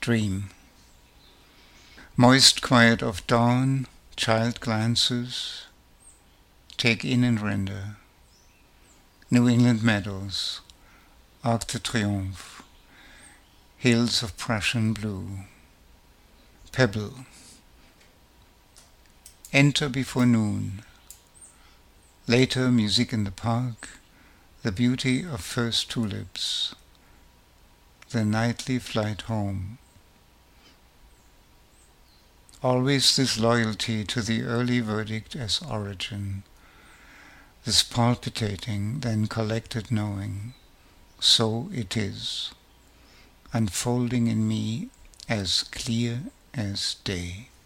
Dream. Moist quiet of dawn, child glances, take in and render. New England meadows, Arc de Triomphe, hills of Prussian blue. Pebble. Enter before noon. Later music in the park, the beauty of first tulips, the nightly flight home. Always this loyalty to the early verdict as origin, this palpitating, then collected knowing, so it is, unfolding in me as clear as day.